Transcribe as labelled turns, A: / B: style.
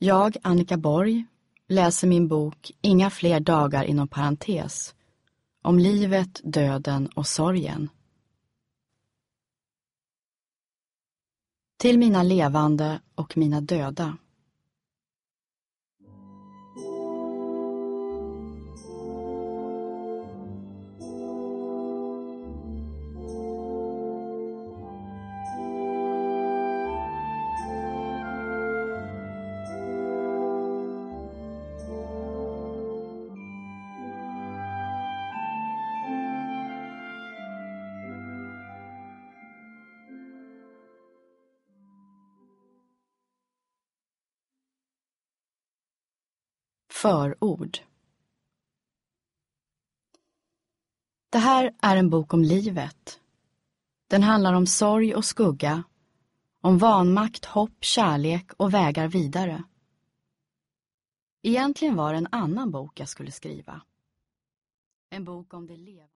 A: Jag, Annika Borg, läser min bok Inga fler dagar inom parentes om livet, döden och sorgen. Till mina levande och mina döda. Förord. Det här är en bok om livet. Den handlar om sorg och skugga, om vanmakt, hopp, kärlek och vägar vidare. Egentligen var det en annan bok jag skulle skriva. En bok om det levande.